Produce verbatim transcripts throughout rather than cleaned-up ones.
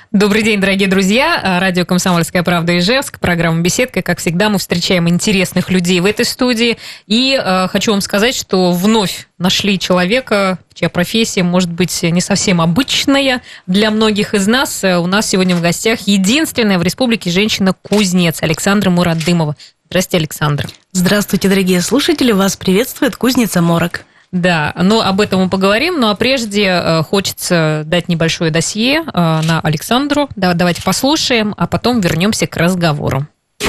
Добрый день, дорогие друзья. Радио «Комсомольская правда» Ижевск. Программа «Беседка». Как всегда, мы встречаем интересных людей в этой студии. И э, хочу вам сказать, что вновь нашли человека, чья профессия может быть не совсем обычная для многих из нас. У нас сегодня в гостях единственная в республике женщина-кузнец Александра Мурадымова. Здравствуйте, Александра. Здравствуйте, дорогие слушатели. Вас приветствует кузница Морок. Да, но об этом мы поговорим. Ну а прежде э, хочется дать небольшое досье э, на Александру. Да, давайте послушаем, а потом вернемся к разговору.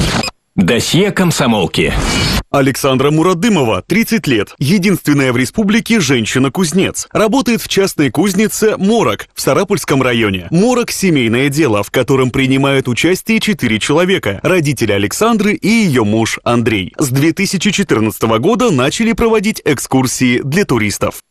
Досье комсомолки. Александра Мурадымова, тридцать лет, единственная в республике женщина-кузнец. Работает в частной кузнице «Морок» в Сарапульском районе. «Морок» – семейное дело, в котором принимают участие четыре человека. Родители Александры и ее муж Андрей. С две тысячи четырнадцатого года начали проводить экскурсии для туристов.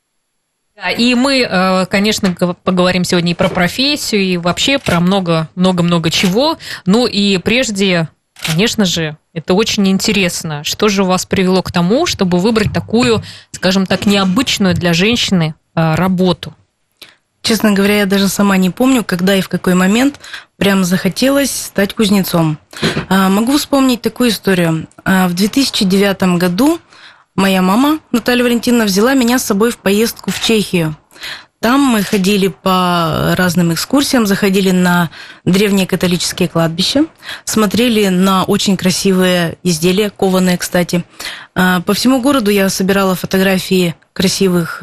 И мы, конечно, поговорим сегодня и про профессию, и вообще про много-много-много чего. Ну и прежде... Конечно же, это очень интересно. Что же вас привело к тому, чтобы выбрать такую, скажем так, необычную для женщины работу? Честно говоря, я даже сама не помню, когда и в какой момент прям захотелось стать кузнецом. Могу вспомнить такую историю. В две тысячи девятом году моя мама, Наталья Валентиновна, взяла меня с собой в поездку в Чехию. Там мы ходили по разным экскурсиям, заходили на древние католические кладбища, смотрели на очень красивые изделия, кованые, кстати. По всему городу я собирала фотографии красивых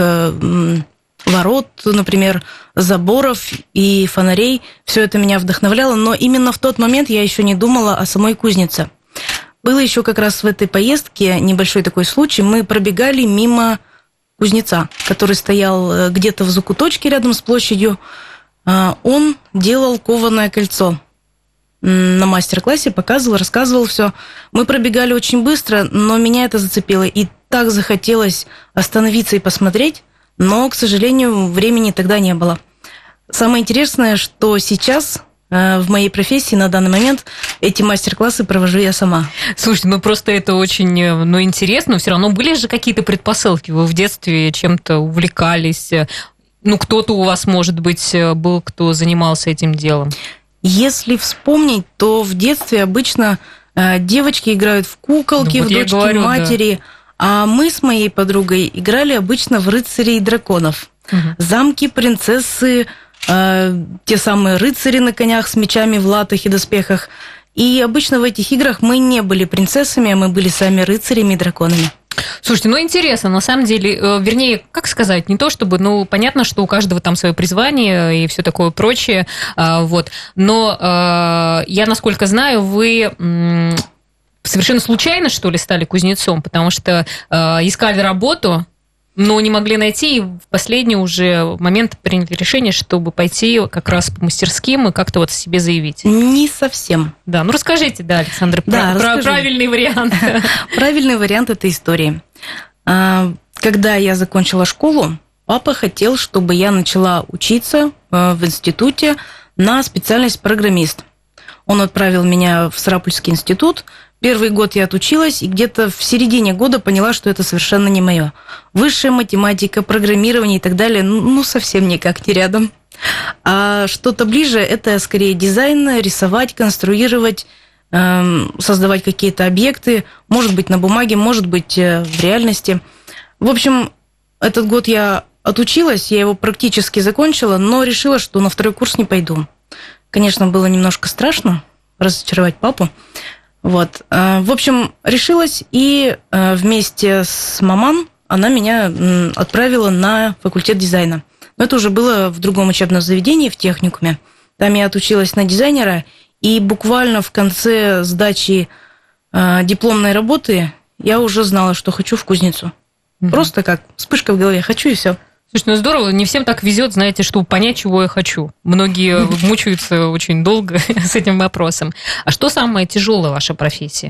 ворот, например, заборов и фонарей. Все это меня вдохновляло, но именно в тот момент я еще не думала о самой кузнице. Было еще как раз в этой поездке небольшой такой случай. Мы пробегали мимо кузнеца, который стоял где-то в закуточке рядом с площадью. Он делал кованое кольцо. На мастер-классе показывал, рассказывал все. Мы пробегали очень быстро, но меня это зацепило. И так захотелось остановиться и посмотреть, но, к сожалению, времени тогда не было. Самое интересное, что сейчас... В моей профессии на данный момент эти мастер-классы провожу я сама. Слушайте, ну просто это очень ну, интересно, но все равно были же какие-то предпосылки? Вы в детстве чем-то увлекались? Ну, кто-то у вас, может быть, был, кто занимался этим делом? Если вспомнить, то в детстве обычно девочки играют в куколки, ну, вот в дочки говорю, матери, да. А мы с моей подругой играли обычно в рыцарей и драконов. Угу. Замки, принцессы, те самые рыцари на конях с мечами в латах и доспехах. И обычно в этих играх мы не были принцессами, а мы были сами рыцарями и драконами. Слушайте, ну интересно, на самом деле, вернее, как сказать, не то чтобы, ну, понятно, что у каждого там свое призвание и все такое прочее, вот, но я, насколько знаю, вы... совершенно случайно, что ли, стали кузнецом, потому что искали работу... но не могли найти, и в последний уже момент приняли решение, чтобы пойти как раз по мастерским и как-то вот себе заявить. Не совсем. Да, ну расскажите, да, Александр, да, про, про правильный вариант. Правильный вариант этой истории. Когда я закончила школу, папа хотел, чтобы я начала учиться в институте на специальность программист. Он отправил меня в Сарапульский институт. Первый год я отучилась, и где-то в середине года поняла, что это совершенно не мое. Высшая математика, программирование и так далее, ну, совсем никак не рядом. А что-то ближе – это скорее дизайн, рисовать, конструировать, эм, создавать какие-то объекты, может быть, на бумаге, может быть, в реальности. В общем, этот год я отучилась, я его практически закончила, но решила, что на второй курс не пойду. Конечно, было немножко страшно разочаровать папу. Вот. В общем, решилась, и вместе с маман она меня отправила на факультет дизайна. Но это уже было в другом учебном заведении, в техникуме. Там я отучилась на дизайнера, и буквально в конце сдачи дипломной работы я уже знала, что хочу в кузницу. Mm-hmm. Просто как вспышка в голове, хочу и все. Слушай, ну здорово, не всем так везет, знаете, чтобы понять, чего я хочу. Многие мучаются очень долго с этим вопросом. А что самое тяжелое в вашей профессии?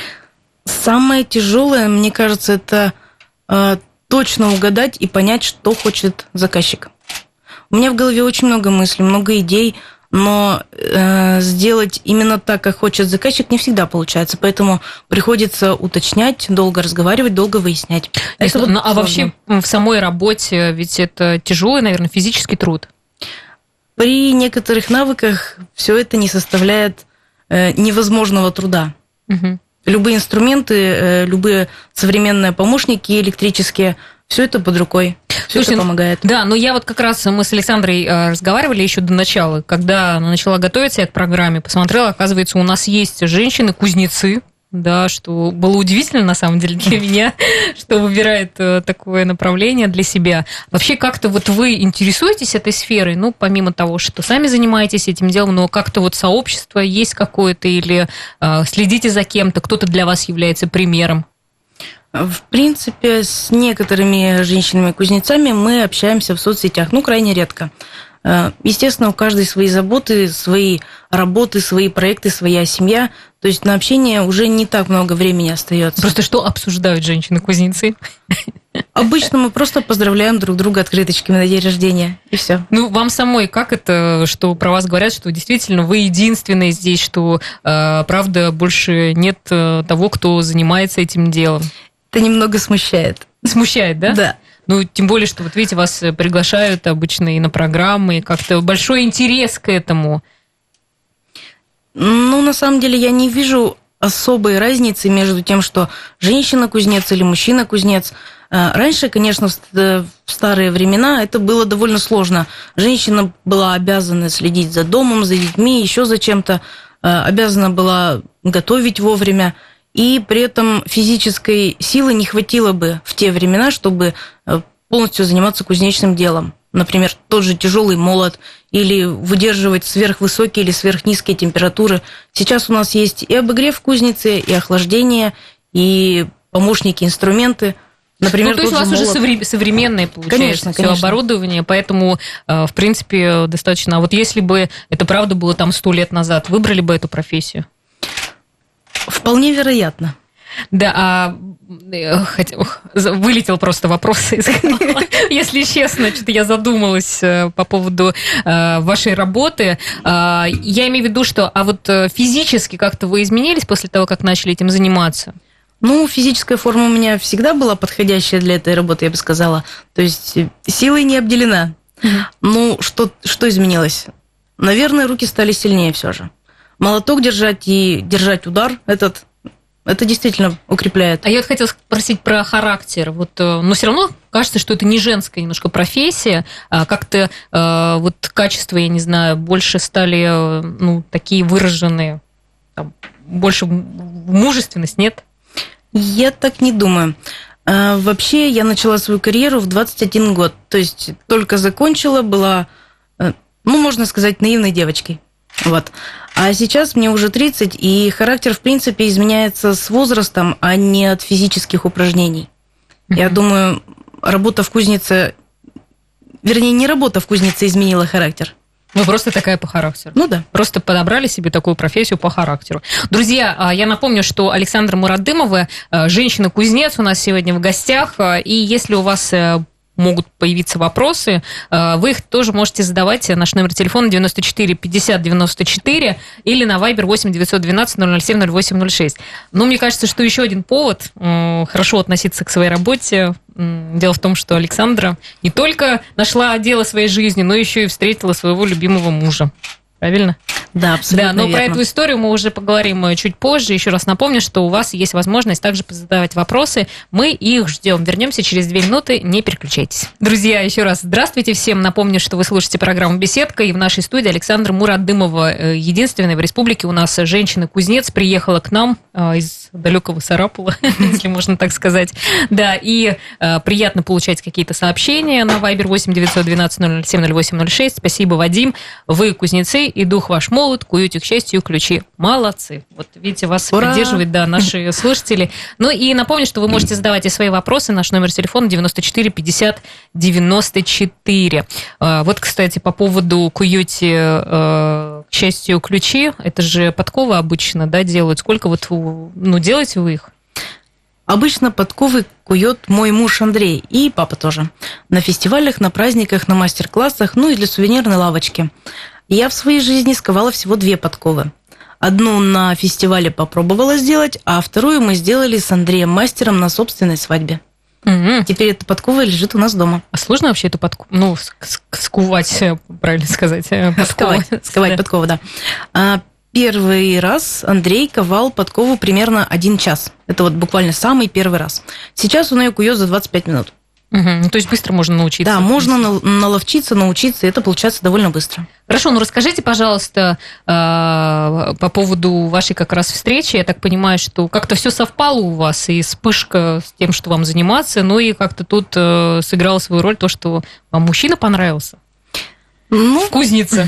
Самое тяжелое, мне кажется, это э, точно угадать и понять, что хочет заказчик. У меня в голове очень много мыслей, много идей, но э, сделать именно так, как хочет заказчик, не всегда получается. Поэтому приходится уточнять, долго разговаривать, долго выяснять. Это вот ну, а вообще в самой работе ведь это тяжелый, наверное, физический труд. при некоторых навыках все это не составляет э, невозможного труда. Угу. Любые инструменты, э, любые современные помощники электрические, все это под рукой. Все это помогает. Да, но я вот как раз, мы с Александрой разговаривали еще до начала, когда она начала готовиться я к программе, посмотрела, оказывается, у нас есть женщины-кузнецы, да, что было удивительно, на самом деле, для меня, что выбирает такое направление для себя. Вообще, как-то вот вы интересуетесь этой сферой, ну, помимо того, что сами занимаетесь этим делом, но как-то вот сообщество есть какое-то или э, следите за кем-то, кто-то для вас является примером? В принципе, с некоторыми женщинами-кузнецами мы общаемся в соцсетях, ну, крайне редко. Естественно, у каждой свои заботы, свои работы, свои проекты, своя семья. То есть на общение уже не так много времени остается. Просто что обсуждают женщины-кузнецы? Обычно мы просто поздравляем друг друга открыточками на день рождения, и все. Ну, вам самой как это, что про вас говорят, что действительно вы единственные здесь, что, правда, больше нет того, кто занимается этим делом? Это немного смущает. Смущает, да? Да. Ну, тем более, что, вот видите, вас приглашают обычно и на программы, и как-то большой интерес к этому. Ну, на самом деле, я не вижу особой разницы между тем, что женщина-кузнец или мужчина-кузнец. Раньше, конечно, в старые времена это было довольно сложно. Женщина была обязана следить за домом, за детьми, еще за чем-то, обязана была готовить вовремя. И при этом физической силы не хватило бы в те времена, чтобы полностью заниматься кузнечным делом. Например, тот же тяжелый молот или выдерживать сверхвысокие или сверхнизкие температуры. Сейчас у нас есть и обогрев в кузнице, и охлаждение, и помощники, инструменты. Например, ну, то есть у вас молот. уже современное, получается, конечно, все конечно. оборудование, поэтому, в принципе, достаточно. А вот если бы это правда было там сто лет назад, выбрали бы эту профессию? Вполне вероятно. Да, а хотя, ох, вылетел просто вопрос из головы. Если честно, что-то я задумалась по поводу вашей работы. Я имею в виду, что а вот физически как-то вы изменились после того, как начали этим заниматься? Ну, физическая форма у меня всегда была подходящая для этой работы, я бы сказала. То есть силой не обделена. Mm-hmm. Ну, что, что изменилось? Наверное, руки стали сильнее все же. Молоток держать и держать удар, этот, это действительно укрепляет. А я вот хотела спросить про характер. Вот, но все равно кажется, что это не женская немножко профессия. А как-то вот качества, я не знаю, больше стали ну, такие выраженные, там, больше мужественность, нет? Я так не думаю. Вообще, я начала свою карьеру в двадцать один год. То есть только закончила, была, ну, можно сказать, наивной девочкой. Вот. А сейчас мне уже тридцать, и характер, в принципе, изменяется с возрастом, а не от физических упражнений. Mm-hmm. Я думаю, работа в кузнице, вернее, не работа в кузнице изменила характер. Вы просто такая по характеру. Ну да. Просто подобрали себе такую профессию по характеру. Друзья, я напомню, что Александра Мурадымова, женщина-кузнец, у нас сегодня в гостях. И если у вас могут появиться вопросы, вы их тоже можете задавать. Наш номер телефона девяносто четыре пятьдесят девяносто четыре или на Viber восемь девятьсот двенадцать ноль ноль семь ноль восемь ноль шесть. Но мне кажется, что еще один повод хорошо относиться к своей работе. Дело в том, что Александра не только нашла дело своей жизни, но еще и встретила своего любимого мужа. Правильно? Да, абсолютно Да, но верно. про эту историю мы уже поговорим чуть позже. Еще раз напомню, что у вас есть возможность также задавать вопросы. Мы их ждем. Вернемся через две минуты. Не переключайтесь. Друзья, еще раз здравствуйте всем. Напомню, что вы слушаете программу «Беседка». И в нашей студии Александра Мурадымова. Единственная в республике у нас женщина-кузнец. Приехала к нам из далекого Сарапула, если можно так сказать. Да, и приятно получать какие-то сообщения на Viber восемь девятьсот двенадцать ноль ноль семь ноль восемь ноль шесть. Спасибо, Вадим. Вы кузнецы, и дух ваш молод, куете, к счастью, ключи. Молодцы. Вот видите, вас Ура! поддерживают, да, наши слушатели. Ну и напомню, что вы можете задавать и свои вопросы. Наш номер телефона девяносто четыре пятьдесят девяносто четыре. Вот, кстати, по поводу куете, к счастью, ключи. Это же подковы обычно, да, делают. Сколько вот, ну, делаете вы их? Обычно подковы кует мой муж Андрей и папа тоже. На фестивалях, на праздниках, на мастер-классах, ну и для сувенирной лавочки. Я в своей жизни сковала всего две подковы. Одну на фестивале попробовала сделать, а вторую мы сделали с Андреем мастером на собственной свадьбе. Угу. Теперь эта подкова лежит у нас дома. А сложно вообще эту подкову, ну, скувать, правильно сказать? Сковать, сковать подкову, да. А первый раз Андрей ковал подкову примерно один час. Это вот буквально самый первый раз. Сейчас он ее кует за двадцать пять минут. Угу. То есть быстро можно научиться. Да, можно наловчиться, научиться, и это получается довольно быстро. Хорошо, ну расскажите, пожалуйста, по поводу вашей как раз встречи. Я так понимаю, что как-то все совпало у вас, и вспышка с тем, что вам заниматься, ну и как-то тут сыграло свою роль то, что вам мужчина понравился. Ну, в кузнице.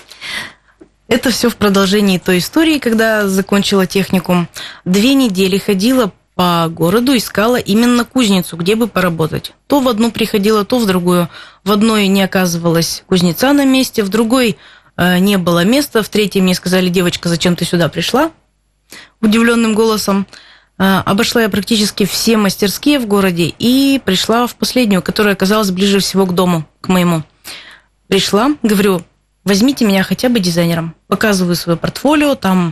Это все в продолжении той истории, когда закончила техникум. Две недели ходила по городу, искала именно кузницу, где бы поработать. То в одну приходила, то в другую. В одной не оказывалась кузнеца на месте, в другой э, не было места, в третьей мне сказали: девочка, зачем ты сюда пришла? Удивленным голосом. Э, обошла я практически все мастерские в городе и пришла в последнюю, которая оказалась ближе всего к дому, к моему. Пришла, говорю: возьмите меня хотя бы дизайнером. Показываю свое портфолио, там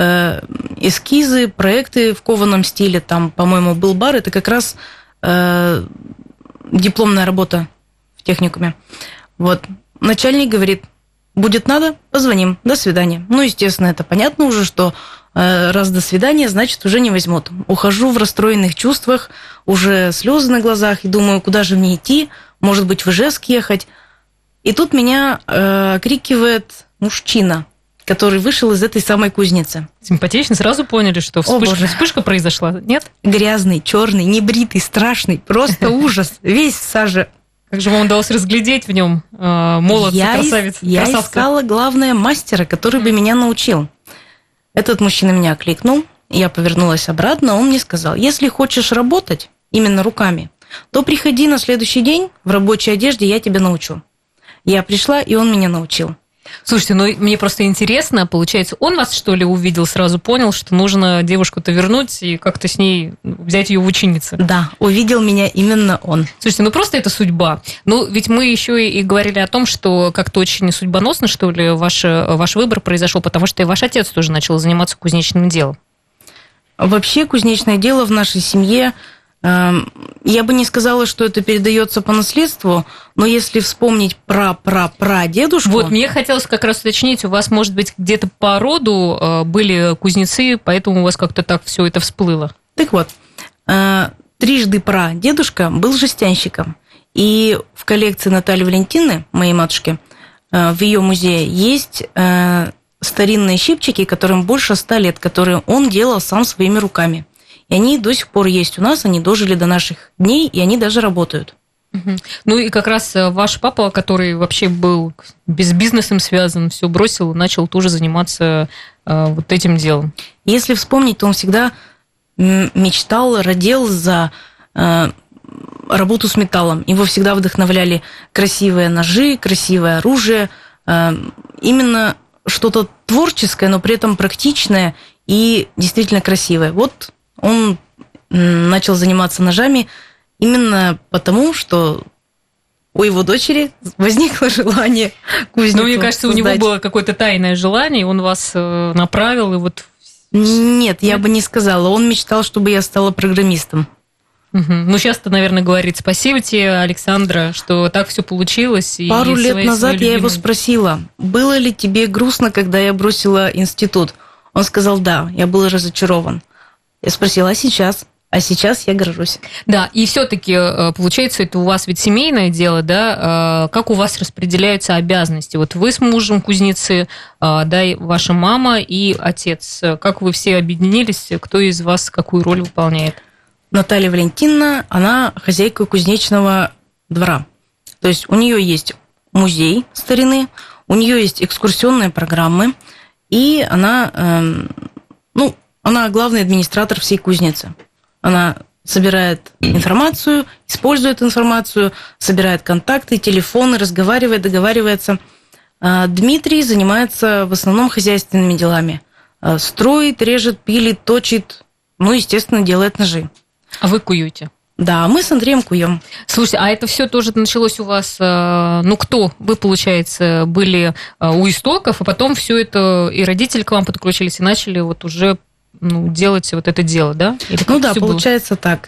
эскизы, проекты в кованом стиле. Там, по-моему, был бар. Это как раз э, дипломная работа в техникуме. Вот. Начальник говорит: будет надо, позвоним, до свидания. Ну, естественно, это понятно уже, что э, раз до свидания, значит, уже не возьмут. Ухожу в расстроенных чувствах, уже слезы на глазах, и думаю, куда же мне идти? Может быть, в Ижевск ехать? И тут меня э, окрикивает мужчина, который вышел из этой самой кузницы. Симпатично, сразу поняли, что вспышка, вспышка произошла, нет? Грязный, черный, небритый, страшный, просто ужас, весь в саже. Как же вам удалось разглядеть в нем э, молодца, я красавец? Я красавца. Искала, главное, мастера, который бы меня научил. Этот мужчина меня окликнул, я повернулась обратно, он мне сказал: если хочешь работать именно руками, то приходи на следующий день в рабочей одежде, я тебя научу. Я пришла, и он меня научил. Слушайте, ну мне просто интересно, получается, он вас, что ли, увидел, сразу понял, что нужно девушку-то вернуть и как-то с ней взять ее в ученицы? Да, увидел меня именно он. Слушайте, ну просто это судьба. Ну, ведь мы еще и говорили о том, что как-то очень судьбоносно, что ли, ваш, ваш выбор произошел, потому что и ваш отец тоже начал заниматься кузнечным делом. Вообще, кузнечное дело в нашей семье... Я бы не сказала, что это передается по наследству, но если вспомнить пра-пра-пра-дедушку... Вот, мне хотелось как раз уточнить, у вас, может быть, где-то по роду были кузнецы, поэтому у вас как-то так все это всплыло. Так вот, трижды пра-дедушка был жестянщиком, и в коллекции Натальи Валентины, моей матушки, в ее музее есть старинные щипчики, которым больше ста лет, которые он делал сам своими руками. И они до сих пор есть у нас, они дожили до наших дней, и они даже работают. Угу. Ну и как раз ваш папа, который вообще был с бизнесом связан, все бросил, начал тоже заниматься э, вот этим делом. Если вспомнить, то он всегда мечтал, родил за э, работу с металлом. Его всегда вдохновляли красивые ножи, красивое оружие, э, именно что-то творческое, но при этом практичное и действительно красивое. Вот он начал заниматься ножами именно потому, что у его дочери возникло желание кузницу Ну, мне кажется, создать. У него было какое-то тайное желание, он вас направил, и вот... Нет, я бы не сказала. Он мечтал, чтобы я стала программистом. Угу. Ну, сейчас-то, наверное, говорит: спасибо тебе, Александра, что так все получилось. И Пару лет свои, назад свои я его спросила: было ли тебе грустно, когда я бросила институт? Он сказал: да, я был разочарован. Я спросила: а сейчас? А сейчас я горжусь. Да, и все-таки, получается, это у вас ведь семейное дело, да? Как у вас распределяются обязанности? Вот вы с мужем кузнецы, да, и ваша мама и отец. Как вы все объединились? Кто из вас какую роль выполняет? Наталья Валентиновна, она хозяйка кузнечного двора. То есть у нее есть музей старины, у нее есть экскурсионные программы, и она, э, ну, она главный администратор всей кузницы. Она собирает информацию, использует информацию, собирает контакты, телефоны, разговаривает, договаривается. Дмитрий занимается в основном хозяйственными делами. Строит, режет, пилит, точит, ну, естественно, делает ножи. А вы куете? Да, мы с Андреем куем. Слушайте, а это все тоже началось у вас, ну, кто? Вы, получается, были у истоков, а потом все это, и родители к вам подключились, и начали вот уже... ну, делать вот это дело, да? Или ну да, получается было? Так.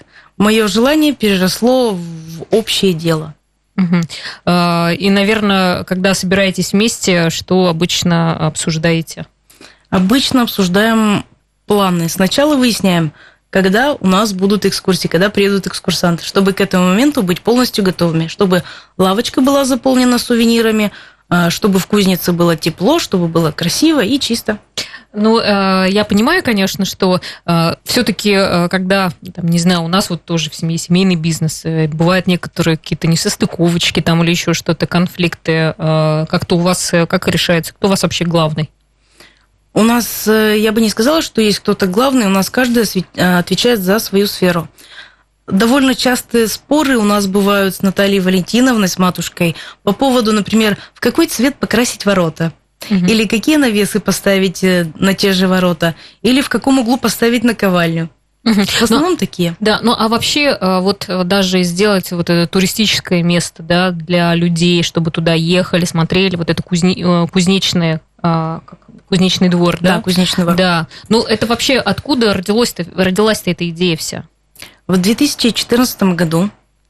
мое желание переросло в общее дело. Угу. И, наверное, когда собираетесь вместе, что обычно обсуждаете? Обычно обсуждаем планы. Сначала выясняем, когда у нас будут экскурсии, когда приедут экскурсанты, чтобы к этому моменту быть полностью готовыми, чтобы лавочка была заполнена сувенирами, чтобы в кузнице было тепло, чтобы было красиво и чисто. Ну, я понимаю, конечно, что все-таки, когда, там, не знаю, у нас вот тоже в семье семейный бизнес, бывают некоторые какие-то несостыковочки там или еще что-то, конфликты. Как-то у вас, как решается, кто у вас вообще главный? У нас, я бы не сказала, что есть кто-то главный, у нас каждый отвечает за свою сферу. Довольно частые споры у нас бывают с Натальей Валентиновной, с матушкой, по поводу, например, в какой цвет покрасить ворота. Угу. Или какие навесы поставить на те же ворота, или в каком углу поставить наковальню. Угу. В основном но, такие. Да, ну а вообще вот даже сделать вот это туристическое место, да, для людей, чтобы туда ехали, смотрели, вот это кузне, кузнечное, кузнечный двор, да? Да, кузнечный двор. Да. Ну это вообще откуда родилась-то, родилась-то эта идея вся? В две тысячи четырнадцатом году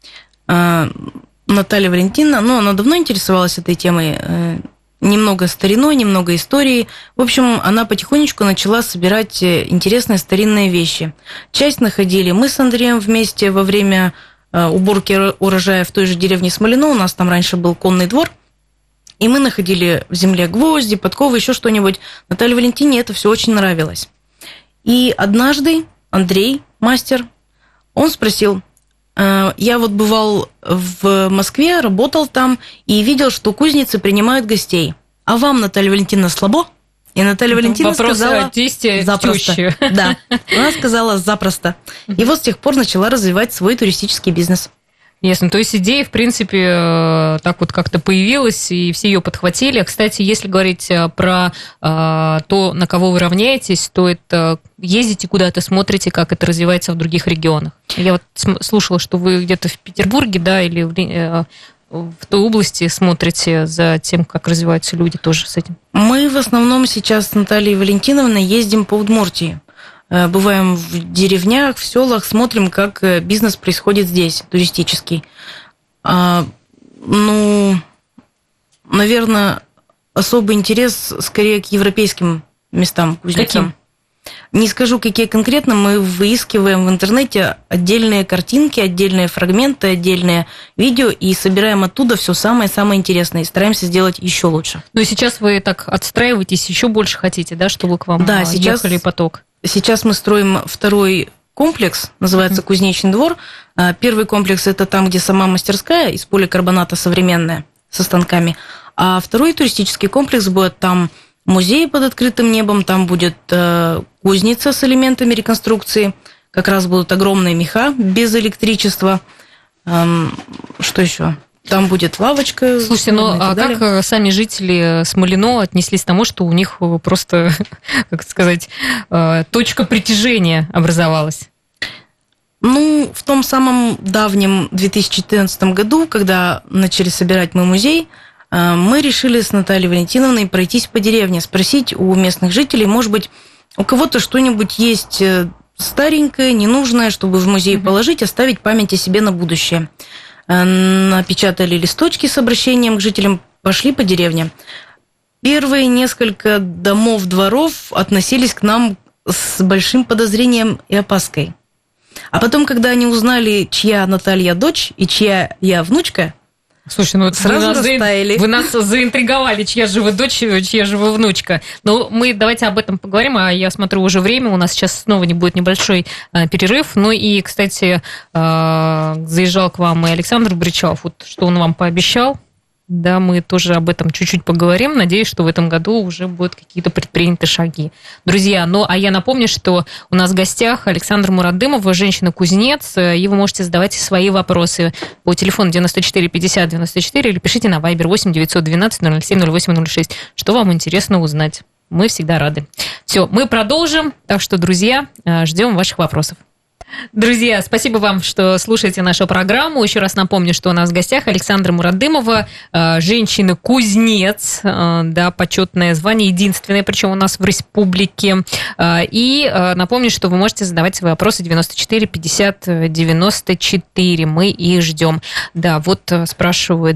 Наталья Валентиновна, ну она давно интересовалась этой темой, немного стариной, немного истории. В общем, она потихонечку начала собирать интересные старинные вещи. Часть находили мы с Андреем вместе во время уборки урожая в той же деревне Смолино. У нас там раньше был конный двор. И мы находили в земле гвозди, подковы, еще что-нибудь. Наталье Валентиновне это все очень нравилось. И однажды Андрей, мастер, он спросил: я вот бывал в Москве, работал там и видел, что кузницы принимают гостей. А вам, Наталья Валентиновна, слабо? И Наталья Валентиновна Вопрос сказала: тесте, запросто. тещи. Да, она сказала запросто. И вот с тех пор начала развивать свой туристический бизнес. Ясно. То есть идея, в принципе, так вот как-то появилась, и все ее подхватили. Кстати, если говорить про то, на кого вы равняетесь, то это ездите куда-то, смотрите, как это развивается в других регионах. Я вот слушала, что вы где-то в Петербурге, да, или в, в той области смотрите за тем, как развиваются люди тоже с этим. Мы в основном сейчас с Натальей Валентиновной ездим по Удмуртии. Бываем в деревнях, в селах, смотрим, как бизнес происходит здесь, туристический. А, ну, наверное, особый интерес скорее к европейским местам, кузнецам. Не скажу, какие конкретно, мы выискиваем в интернете отдельные картинки, отдельные фрагменты, отдельные видео и собираем оттуда все самое-самое интересное и стараемся сделать еще лучше. Ну и сейчас вы так отстраиваетесь, еще больше хотите, да, чтобы к вам да, сейчас... ехали поток? Сейчас мы строим второй комплекс, называется Кузнечный двор. Первый комплекс – это там, где сама мастерская из поликарбоната современная, со станками. А второй туристический комплекс будет там музей под открытым небом, там будет кузница с элементами реконструкции, как раз будут огромные меха без электричества. Что еще? Там будет лавочка. Слушайте, ну а далее. Как сами жители Смолино отнеслись к тому, что у них просто, как сказать, точка притяжения образовалась? Ну, в том самом давнем две тысячи четырнадцатом году, когда начали собирать мы музей, мы решили с Натальей Валентиновной пройтись по деревне, спросить у местных жителей, может быть, у кого-то что-нибудь есть старенькое, ненужное, чтобы в музей mm-hmm. положить, оставить память о себе на будущее. Напечатали листочки с обращением к жителям, пошли по деревне. Первые несколько домов, дворов относились к нам с большим подозрением и опаской. А потом, когда они узнали, чья Наталья дочь и чья я внучка, слушай, ну сразу вы нас, растаяли. Вы нас заинтриговали, чья же вы дочь, чья же вы внучка. Ну, мы давайте об этом поговорим, а я смотрю, уже время, у нас сейчас снова не будет небольшой а, перерыв. Ну и, кстати, а, заезжал к вам и Александр Бричалов, вот что он вам пообещал. Да, мы тоже об этом чуть-чуть поговорим. Надеюсь, что в этом году уже будут какие-то предприняты шаги. Друзья, ну а я напомню, что у нас в гостях Александр Мурадымов, женщина-кузнец, и вы можете задавать свои вопросы по телефону девяносто четыре пятьдесят девяносто четыре или пишите на Viber восемь девятьсот двенадцать ноль ноль семь ноль восемь ноль шесть. Что вам интересно узнать? Мы всегда рады. Все, мы продолжим. Так что, друзья, ждем ваших вопросов. Друзья, спасибо вам, что слушаете нашу программу. Еще раз напомню, что у нас в гостях Александра Мурадымова, женщина-кузнец, да, почетное звание, единственное, причем у нас в республике. И напомню, что вы можете задавать свои вопросы девяносто четыре пятьдесят девяносто четыре. Мы их ждем. Да, вот спрашивают...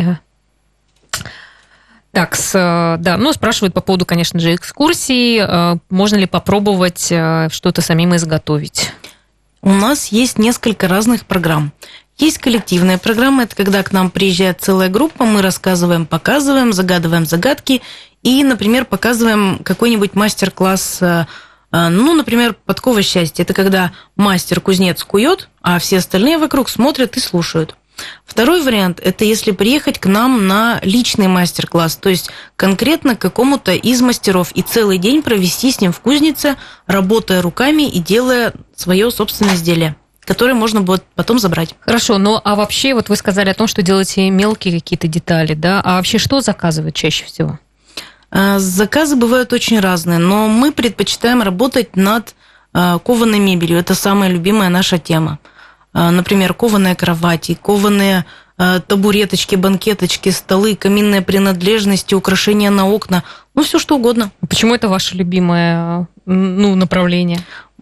Так, с, да, ну, спрашивают по поводу, конечно же, экскурсий. Можно ли попробовать что-то самим изготовить? У нас есть несколько разных программ. Есть коллективная программа, это когда к нам приезжает целая группа, мы рассказываем, показываем, загадываем загадки и, например, показываем какой-нибудь мастер-класс, ну, например, подкова счастья. Это когда мастер-кузнец кует, а все остальные вокруг смотрят и слушают. Второй вариант – это если приехать к нам на личный мастер-класс, то есть конкретно к какому-то из мастеров и целый день провести с ним в кузнице, работая руками и делая свое собственное изделие, которое можно будет потом забрать. Хорошо, ну а вообще вот вы сказали о том, что делаете мелкие какие-то детали, да? А вообще что заказывают чаще всего? Заказы бывают очень разные, но мы предпочитаем работать над кованой мебелью. Это самая любимая наша тема. Например, кованые кровати, кованые табуреточки, банкеточки, столы, каминные принадлежности, украшения на окна, ну, все что угодно. Почему это ваше любимое, ну, направление?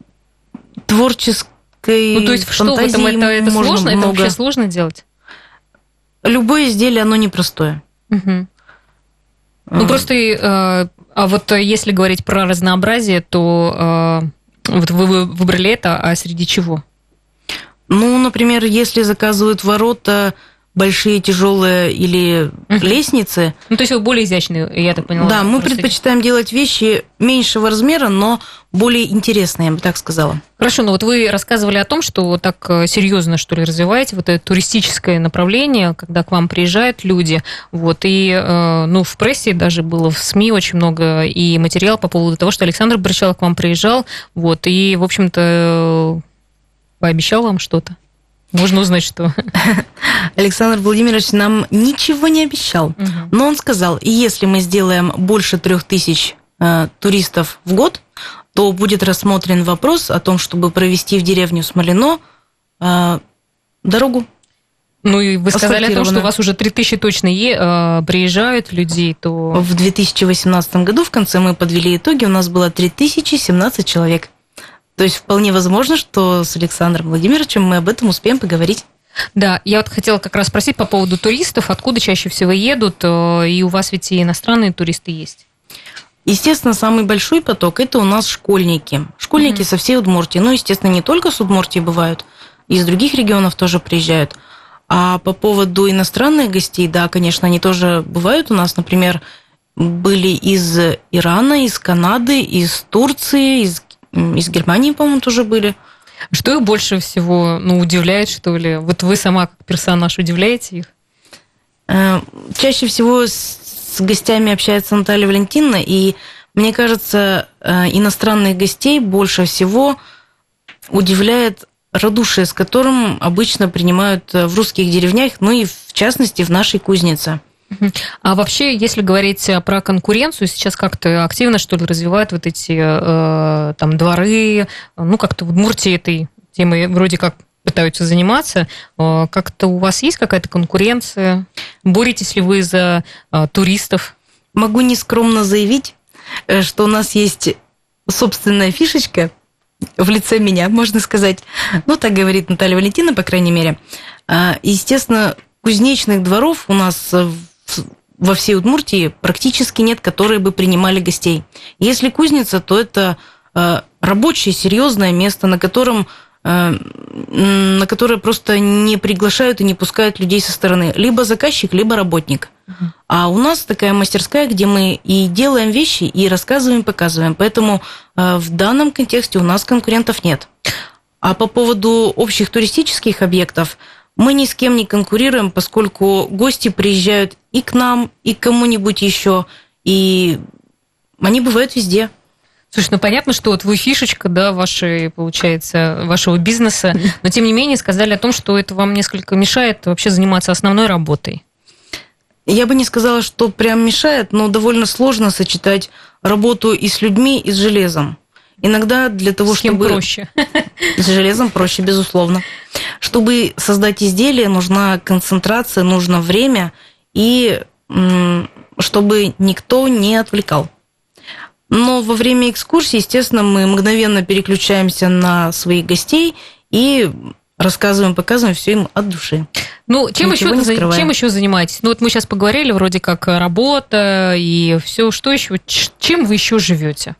Творческой ну, то есть, фантазии что в этом? Это, это сложно? много. Это вообще сложно делать? Любое изделие, оно непростое. Угу. Ну, просто, э, а вот если говорить про разнообразие, то э, вот вы выбрали это, а среди чего? Ну, например, если заказывают ворота большие, тяжелые или uh-huh. лестницы. Ну, то есть вы более изящные, я так поняла. Да, мы предпочитаем делать вещи меньшего размера, но более интересные, я бы так сказала. Хорошо, но вот вы рассказывали о том, что вот так серьезно, что ли, развиваете вот это туристическое направление, когда к вам приезжают люди, вот, и, ну, в прессе даже было, в СМИ очень много и материал по поводу того, что Александр Брычалов к вам приезжал, вот, и, в общем-то, пообещал вам что-то? Можно узнать, что? Александр Владимирович нам ничего не обещал. Угу. Но он сказал, если мы сделаем больше трех тысяч э, туристов в год, то будет рассмотрен вопрос о том, чтобы провести в деревню Смолино э, дорогу. Ну и вы сказали о том, что у вас уже три тысячи точно е- э, приезжают людей, то... В две тысячи восемнадцатом году в конце мы подвели итоги, у нас было три тысячи семнадцать человек. То есть вполне возможно, что с Александром Владимировичем мы об этом успеем поговорить. Да, я вот хотела как раз спросить по поводу туристов, откуда чаще всего едут, и у вас ведь и иностранные туристы есть. Естественно, самый большой поток – это у нас школьники. Школьники mm-hmm. со всей Удмуртии. Ну, естественно, не только с Удмуртии бывают, из других регионов тоже приезжают. А по поводу иностранных гостей, да, конечно, они тоже бывают у нас. Например, были из Ирана, из Канады, из Турции, из Из Германии, по-моему, тоже были. Что их больше всего, ну, удивляет, что ли? Вот вы сама как персонаж удивляете их? Чаще всего с гостями общается Наталья Валентиновна, и мне кажется, иностранных гостей больше всего удивляет радушие, с которым обычно принимают в русских деревнях, ну и в частности в нашей кузнице. А вообще, если говорить про конкуренцию, сейчас как-то активно, что ли, развивают вот эти э, там дворы, ну, как-то в Удмуртии этой темой вроде как пытаются заниматься. Как-то у вас есть какая-то конкуренция? Боретесь ли вы за э, туристов? Могу нескромно заявить, что у нас есть собственная фишечка в лице меня, можно сказать. Ну, так говорит Наталья Валентиновна, по крайней мере. Естественно, кузнечных дворов у нас во всей Удмуртии практически нет, которые бы принимали гостей. Если кузница, то это рабочее, серьезное место, на котором на которое просто не приглашают и не пускают людей со стороны. Либо заказчик, либо работник. Uh-huh. А у нас такая мастерская, где мы и делаем вещи, и рассказываем, показываем. Поэтому в данном контексте у нас конкурентов нет. А по поводу общих туристических объектов, мы ни с кем не конкурируем, поскольку гости приезжают и к нам, и к кому-нибудь еще, и они бывают везде. Слушай, ну понятно, что вот вы фишечка, да, вашей, получается, вашего бизнеса, но тем не менее сказали о том, что это вам несколько мешает вообще заниматься основной работой. Я бы не сказала, что прям мешает, но довольно сложно сочетать работу и с людьми, и с железом. Иногда для того, С кем чтобы... проще? С железом проще, безусловно. Чтобы создать изделие, нужна концентрация, нужно время, и чтобы никто не отвлекал. Но во время экскурсии, естественно, мы мгновенно переключаемся на своих гостей и рассказываем, показываем все им от души. Ну, чем еще, чем еще занимаетесь? Ну, вот мы сейчас поговорили, вроде как работа и все. Что еще? Чем вы еще живете?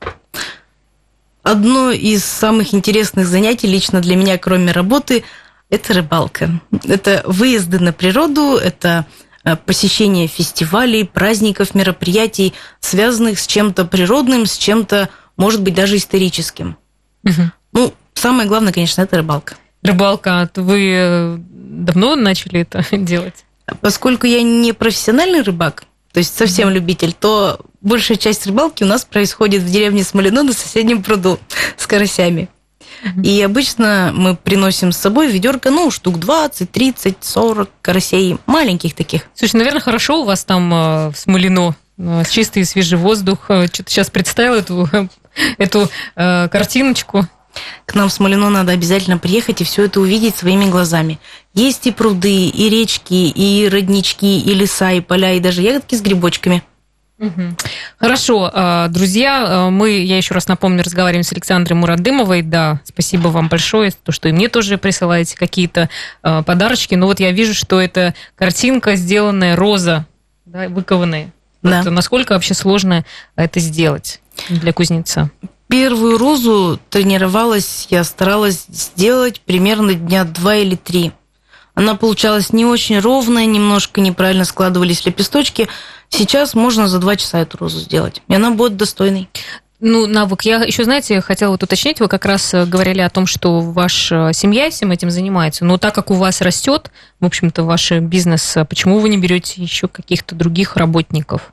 Одно из самых интересных занятий лично для меня, кроме работы, это рыбалка. Это выезды на природу, это посещение фестивалей, праздников, мероприятий, связанных с чем-то природным, с чем-то, может быть, даже историческим. Угу. Ну, самое главное, конечно, это рыбалка. Рыбалка. Вы давно начали это делать? Поскольку я не профессиональный рыбак, то есть совсем mm-hmm. любитель, то большая часть рыбалки у нас происходит в деревне Смолино на соседнем пруду с карасями. Mm-hmm. И обычно мы приносим с собой ведерко, ну, штук двадцать, тридцать, сорок карасей, маленьких таких. Слушай, наверное, хорошо у вас там э, в Смолино, э, чистый и свежий воздух. Что-то сейчас представила эту, эту э, картиночку. К нам в Смолино надо обязательно приехать и все это увидеть своими глазами. Есть и пруды, и речки, и роднички, и леса, и поля, и даже ягодки с грибочками. Угу. Хорошо, друзья, мы, я еще раз напомню, разговариваем с Александрой Мурадымовой. Да, спасибо вам большое за то, что и мне тоже присылаете какие-то подарочки. Но вот я вижу, что это картинка, сделанная роза, да, выкованная. Да. Вот насколько вообще сложно это сделать для кузнеца? Первую розу тренировалась, я старалась сделать примерно дня два или три. Она получалась не очень ровная, немножко неправильно складывались лепесточки. Сейчас можно за два часа эту розу сделать, и она будет достойной. Ну, навык. Я еще, знаете, хотела вот уточнить, вы как раз говорили о том, что ваша семья всем этим занимается, но так как у вас растет, в общем-то, ваш бизнес, почему вы не берете еще каких-то других работников?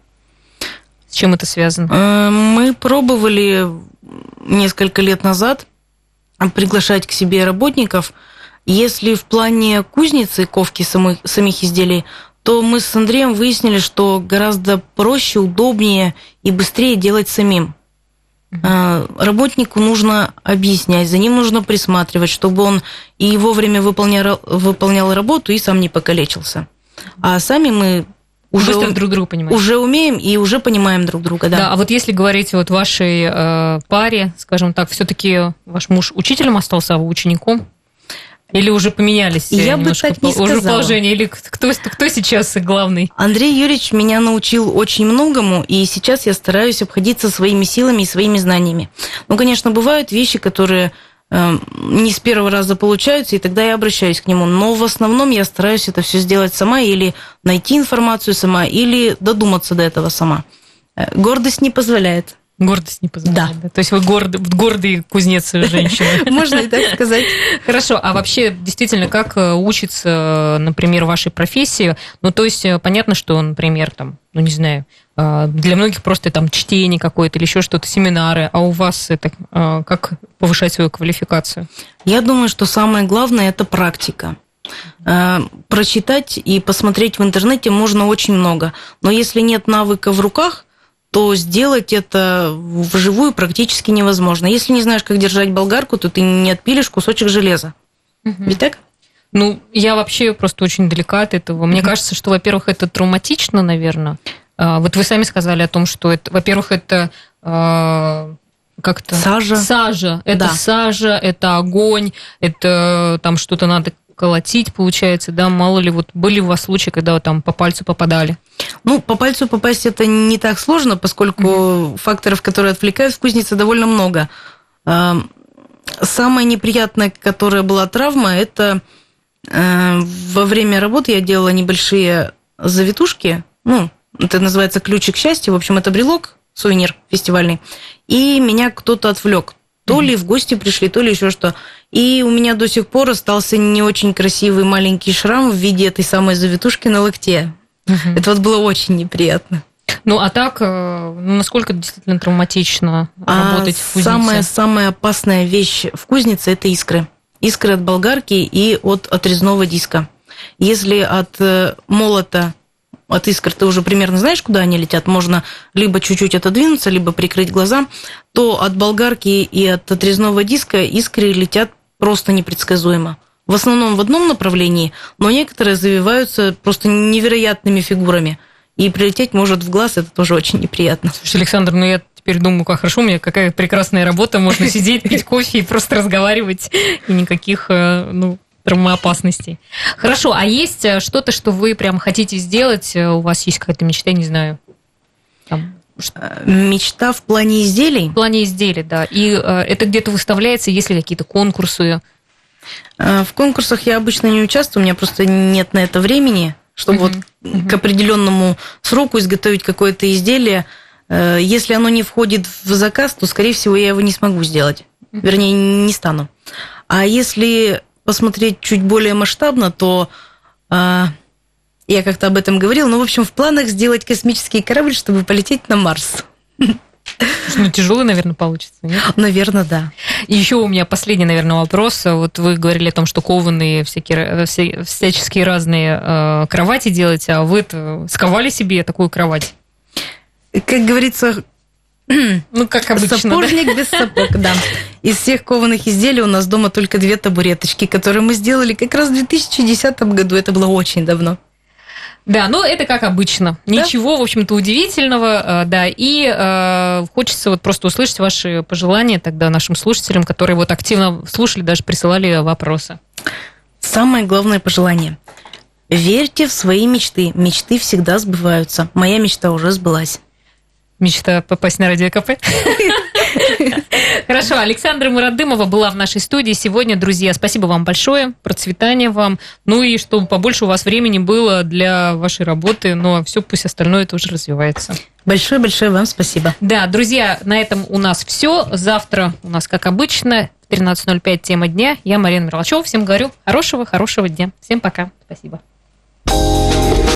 С чем это связано? Мы пробовали несколько лет назад приглашать к себе работников. Если в плане кузницы, ковки самых, самих изделий, то мы с Андреем выяснили, что гораздо проще, удобнее и быстрее делать самим. Mm-hmm. Работнику нужно объяснять, за ним нужно присматривать, чтобы он и вовремя выполнял, выполнял работу и сам не покалечился. А сами мы уже, друг друга понимаем. Уже умеем и уже понимаем друг друга, да. Да, а вот если говорить вот вашей э, паре, скажем так, все-таки ваш муж учителем остался, а вы учеником? Или уже поменялись? Я бы так не сказала. Уже положение? Или кто, кто сейчас главный? Андрей Юрьевич меня научил очень многому, и сейчас я стараюсь обходиться своими силами и своими знаниями. Ну, конечно, бывают вещи, которые э, не с первого раза получаются, и тогда я обращаюсь к нему. Но в основном я стараюсь это все сделать сама, или найти информацию сама, или додуматься до этого сама. Гордость не позволяет. Гордость не позволяет. Да. Да. То есть вы горд, гордый кузнец женщины. Можно и так сказать. Хорошо. А вообще, действительно, как учится, например, вашей профессии? Ну, то есть, понятно, что, например, там, ну, не знаю, для многих просто там чтение какое-то или еще что-то, семинары. А у вас это как повышать свою квалификацию? Я думаю, что самое главное – это практика. Прочитать и посмотреть в интернете можно очень много. Но если нет навыка в руках, то сделать это вживую практически невозможно. Если не знаешь, как держать болгарку, то ты не отпилишь кусочек железа. Угу. Ведь так? Ну, я вообще просто очень далека от этого. Мне угу. кажется, что, во-первых, это травматично, наверное. Вот вы сами сказали о том, что, это, во-первых, это как-то... Сажа. Сажа. Это да. сажа, это огонь, это там что-то надо колотить, получается, да? Мало ли, вот были у вас случаи, когда вы там по пальцу попадали? Ну, по пальцу попасть это не так сложно, поскольку mm-hmm. факторов, которые отвлекают в кузнице, довольно много. Самая неприятная, которая была травма, это во время работы я делала небольшие завитушки, ну, это называется ключик счастья, в общем, это брелок, сувенир фестивальный, и меня кто-то отвлек. То ли в гости пришли, то ли еще что. И у меня до сих пор остался не очень красивый маленький шрам в виде этой самой завитушки на локте. Угу. Это вот было очень неприятно. Ну, а так, ну, насколько действительно травматично а работать в кузнице? Самая, самая опасная вещь в кузнице – это искры. Искры от болгарки и от отрезного диска. Если от молота от искр ты уже примерно знаешь, куда они летят, можно либо чуть-чуть отодвинуться, либо прикрыть глаза, то от болгарки и от отрезного диска искры летят просто непредсказуемо. В основном в одном направлении, но некоторые завиваются просто невероятными фигурами. И прилететь может в глаз, это тоже очень неприятно. Слушай, Александр, ну я теперь думаю, как хорошо, у меня какая прекрасная работа, можно сидеть, пить кофе и просто разговаривать, и никаких, ну, травмоопасностей. Хорошо, а есть что-то, что вы прям хотите сделать? У вас есть какая-то мечта, не знаю, там... Мечта в плане изделий? В плане изделий, да. И это где-то выставляется, есть ли какие-то конкурсы? В конкурсах я обычно не участвую, у меня просто нет на это времени, чтобы uh-huh. вот uh-huh. к определенному сроку изготовить какое-то изделие. Если оно не входит в заказ, то, скорее всего, я его не смогу сделать. Uh-huh. Вернее, не стану. А если посмотреть чуть более масштабно, то а, я как-то об этом говорила, но, в общем, в планах сделать космический корабль, чтобы полететь на Марс. Ну, тяжелый, наверное, получится, нет? Наверное, да. И еще у меня последний, наверное, вопрос. Вот вы говорили о том, что кованые всякие, всяческие разные э, кровати делаете, а вы сковали себе такую кровать? Как говорится, ну, как обычно, сапожник да? без сапог, да. Из всех кованых изделий у нас дома только две табуреточки, которые мы сделали как раз в две тысячи десятом году. Это было очень давно. Да, ну это как обычно. Да? Ничего, в общем-то, удивительного, да. И э, хочется вот просто услышать ваши пожелания тогда нашим слушателям, которые вот активно слушали, даже присылали вопросы. Самое главное пожелание. Верьте в свои мечты. Мечты всегда сбываются. Моя мечта уже сбылась. Мечта попасть на Радио КП. Хорошо, Александра Мурадымова была в нашей студии сегодня. Друзья, спасибо вам большое, процветания вам. Ну и чтобы побольше у вас времени было для вашей работы. Ну а все, пусть остальное тоже развивается. Большое-большое вам спасибо. Да, друзья, на этом у нас все. Завтра у нас, как обычно, в тринадцать ноль пять тема дня. Я Марина Мерлачева. Всем говорю хорошего-хорошего дня. Всем пока. Спасибо.